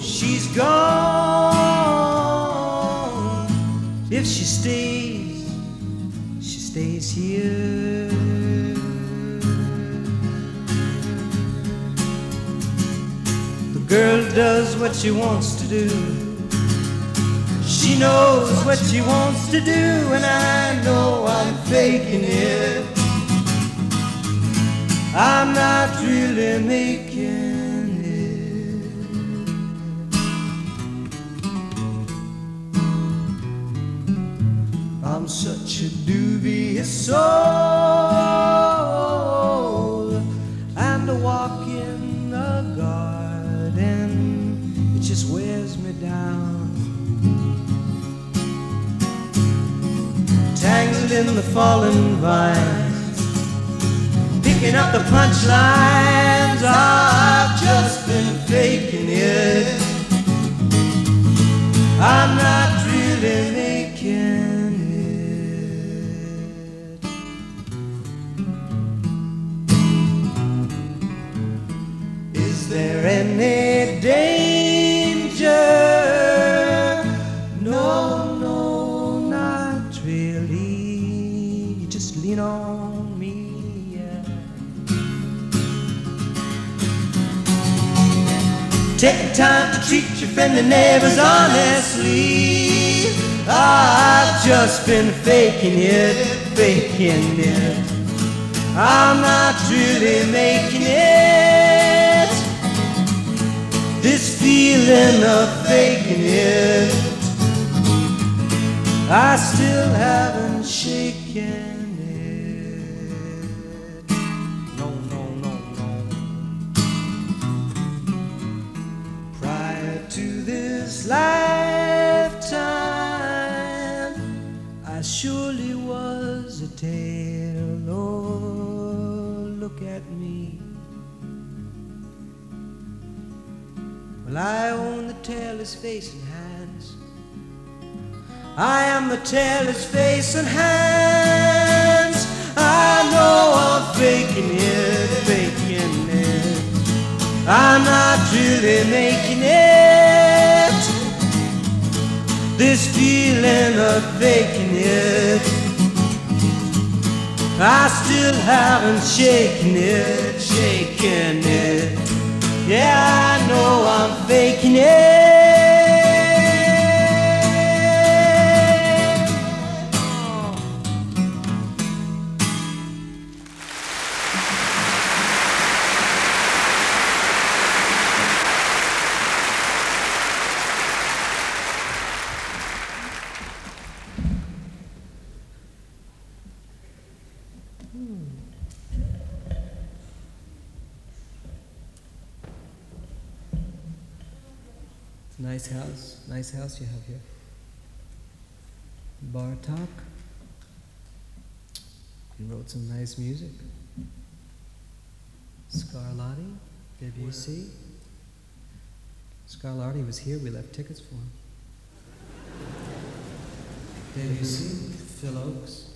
she's gone. If she stays here. The girl does what she wants to do. She knows what she wants to do, and I know I'm faking it. I'm not really making it. I'm such a dubious soul, and to walk in the garden, it just wears me down. Tangled in the fallen vines, picking up the punchlines. I've just been faking it. I'm not really making it. Is there any danger? No, no, not really. You just lean on me. Take the time to treat your friend and neighbors honestly. I've just been faking it, faking it. I'm not really making it. This feeling of faking it, I still haven't shaken it. No, no, no, no. Prior to this lifetime, I surely was a tale. Oh, look at me. Well, I own the tailor's face and hands. I am the tailor's face and hands. I know I'm faking it, faking it. I'm not really making it. This feeling of faking it, I still haven't shaken it, shaken it. Yeah, I know I'm faking it. Nice house you have here. Bartok. He wrote some nice music. Scarlatti, Debussy. Scarlatti was here, we left tickets for him. Debussy, Phil Oakes.